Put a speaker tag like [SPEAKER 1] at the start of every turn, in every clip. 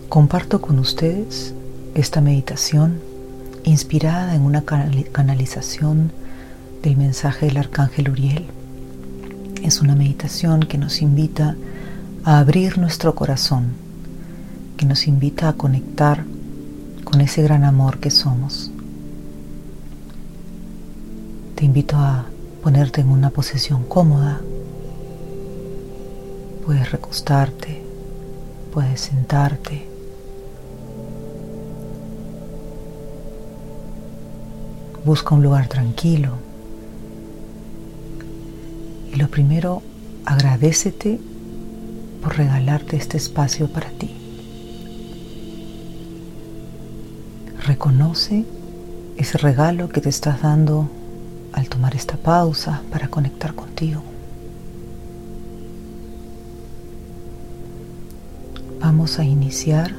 [SPEAKER 1] Comparto con ustedes esta meditación inspirada en una canalización del mensaje del Arcángel Uriel. Es una meditación que nos invita a abrir nuestro corazón, que nos invita a conectar con ese gran amor que somos. Te invito a ponerte en una posición cómoda. Puedes recostarte, puedes sentarte. Busca un lugar tranquilo. Y lo primero, agradécete por regalarte este espacio para ti. Reconoce ese regalo que te estás dando al tomar esta pausa para conectar contigo. Vamos a iniciar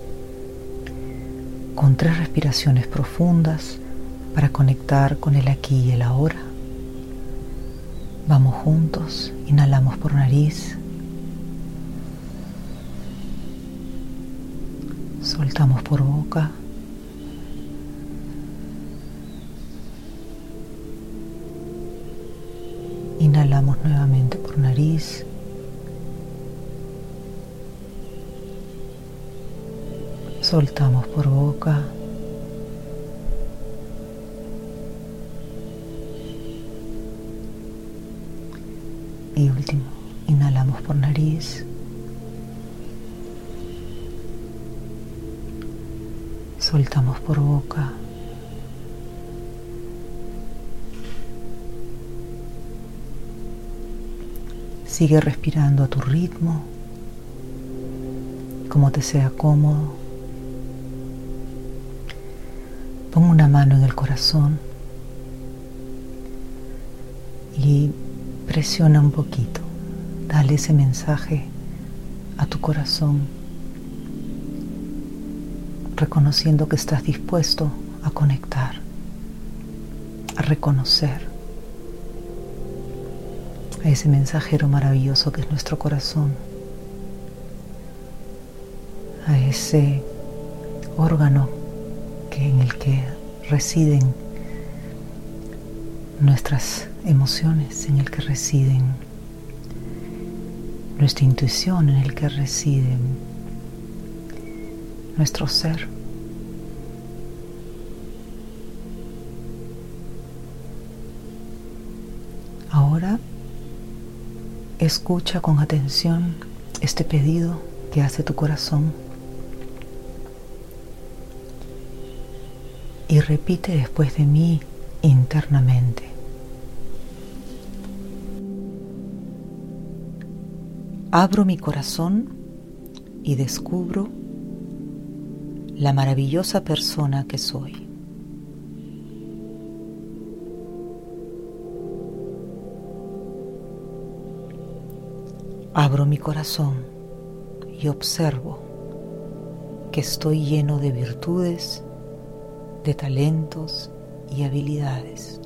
[SPEAKER 1] con 3 respiraciones profundas para conectar con el aquí y el ahora. Vamos juntos, inhalamos por nariz, soltamos por boca, inhalamos nuevamente por nariz, soltamos por boca. Y último, inhalamos por nariz, soltamos por boca. Sigue respirando a tu ritmo, como te sea cómodo. Pon una mano en el corazón y presiona un poquito. Dale ese mensaje a tu corazón, reconociendo que estás dispuesto a conectar, a reconocer a ese mensajero maravilloso que es nuestro corazón, a ese órgano en el que residen nuestras emociones, en el que residen nuestra intuición, en el que reside nuestro ser. Ahora escucha con atención este pedido que hace tu corazón y repite después de mí internamente. Abro mi corazón y descubro la maravillosa persona que soy. Abro mi corazón y observo que estoy lleno de virtudes, de talentos y habilidades.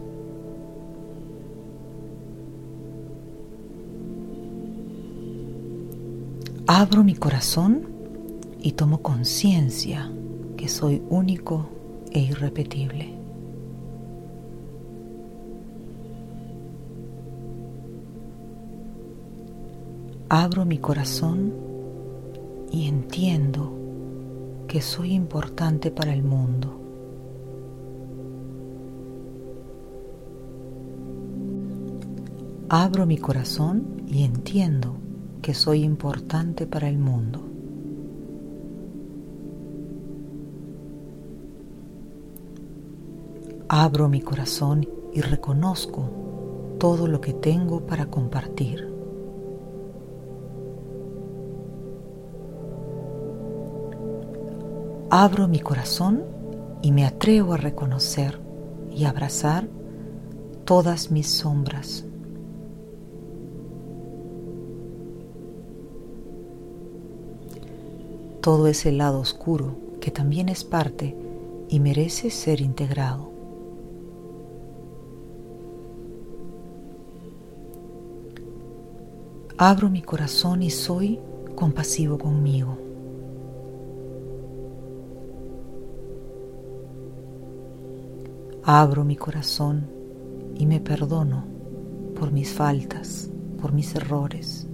[SPEAKER 1] Abro mi corazón y tomo conciencia que soy único e irrepetible. Abro mi corazón y entiendo que soy importante para el mundo. Abro mi corazón y entiendo que soy importante para el mundo. Abro mi corazón y reconozco todo lo que tengo para compartir. Abro mi corazón y me atrevo a reconocer y abrazar todas mis sombras. Todo ese lado oscuro que también es parte y merece ser integrado. Abro mi corazón y soy compasivo conmigo. Abro mi corazón y me perdono por mis faltas, por mis errores.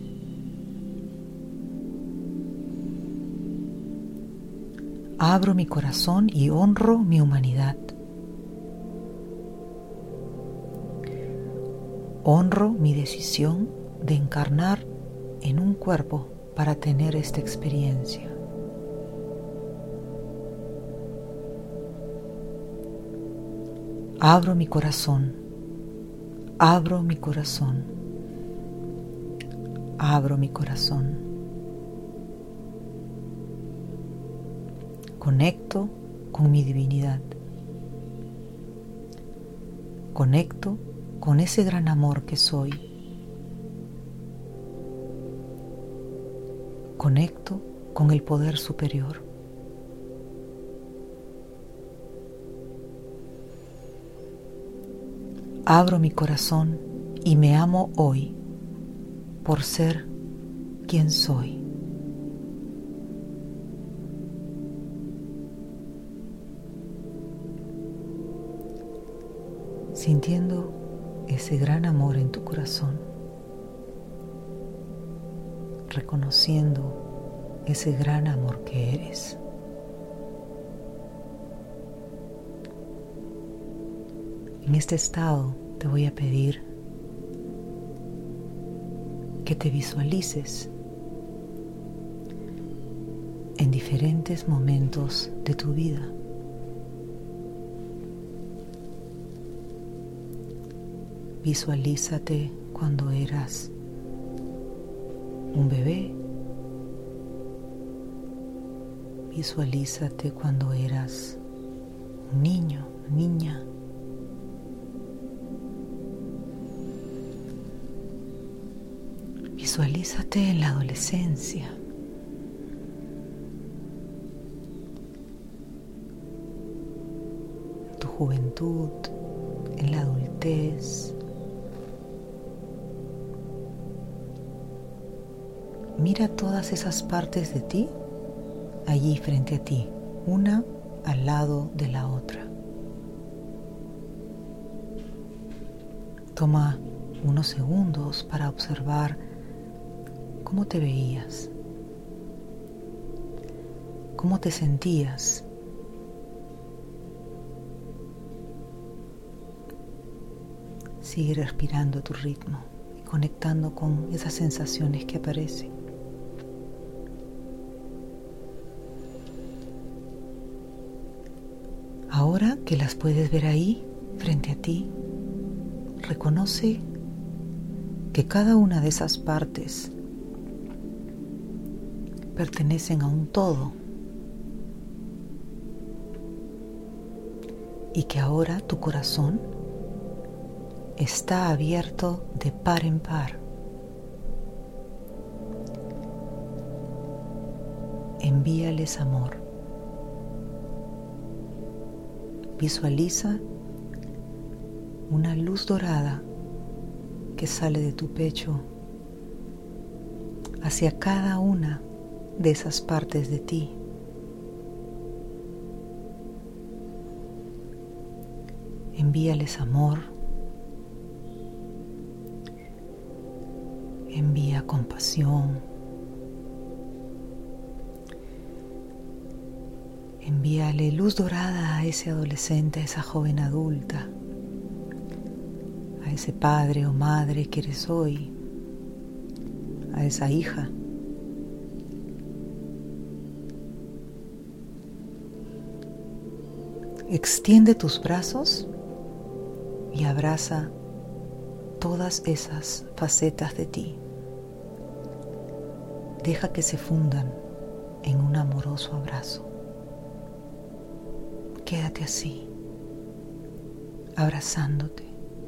[SPEAKER 1] Abro mi corazón y honro mi humanidad. Honro mi decisión de encarnar en un cuerpo para tener esta experiencia. Abro mi corazón, abro mi corazón, abro mi corazón. Conecto con mi divinidad. Conecto con ese gran amor que soy. Conecto con el poder superior. Abro mi corazón y me amo hoy por ser quien soy. Sintiendo ese gran amor en tu corazón, reconociendo ese gran amor que eres. En este estado te voy a pedir que te visualices en diferentes momentos de tu vida. Visualízate cuando eras un bebé. Visualízate cuando eras un niño, niña. Visualízate en la adolescencia. En tu juventud, en la adultez. Mira todas esas partes de ti allí frente a ti, una al lado de la otra. Toma unos segundos para observar cómo te veías, cómo te sentías. Sigue respirando a tu ritmo y conectando con esas sensaciones que aparecen. Ahora que las puedes ver ahí, frente a ti, reconoce que cada una de esas partes pertenecen a un todo y que ahora tu corazón está abierto de par en par. Envíales amor. Visualiza una luz dorada que sale de tu pecho hacia cada una de esas partes de ti. Envíales amor. Envía compasión. Envíale luz dorada a ese adolescente, a esa joven adulta, a ese padre o madre que eres hoy, a esa hija. Extiende tus brazos y abraza todas esas facetas de ti. Deja que se fundan en un amoroso abrazo. Quédate así, abrazándote,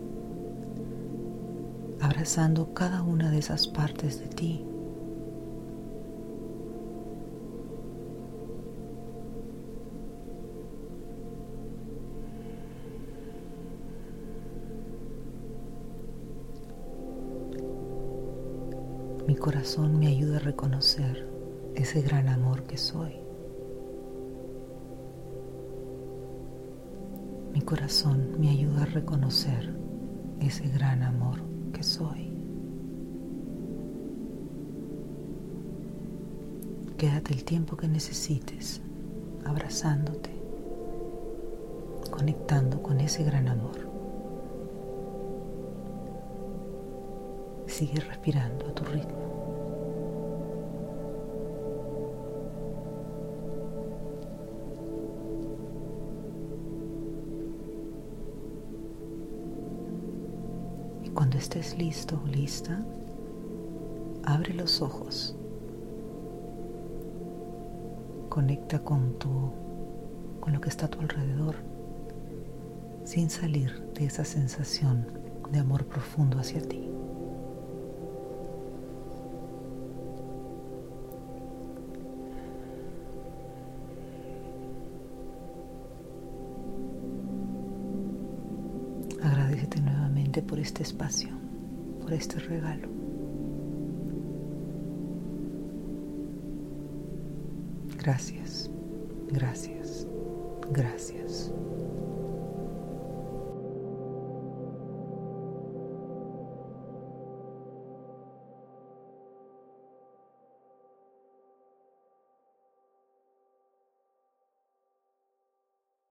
[SPEAKER 1] abrazando cada una de esas partes de ti. Mi corazón me ayuda a reconocer ese gran amor que soy. Mi corazón me ayuda a reconocer ese gran amor que soy. Quédate el tiempo que necesites, abrazándote, conectando con ese gran amor. Sigue respirando a tu ritmo. Y cuando estés listo o lista, abre los ojos. Conecta con lo que está a tu alrededor, sin salir de esa sensación de amor profundo hacia ti. Agradécete nuevamente por este espacio, por este regalo. Gracias, gracias, gracias.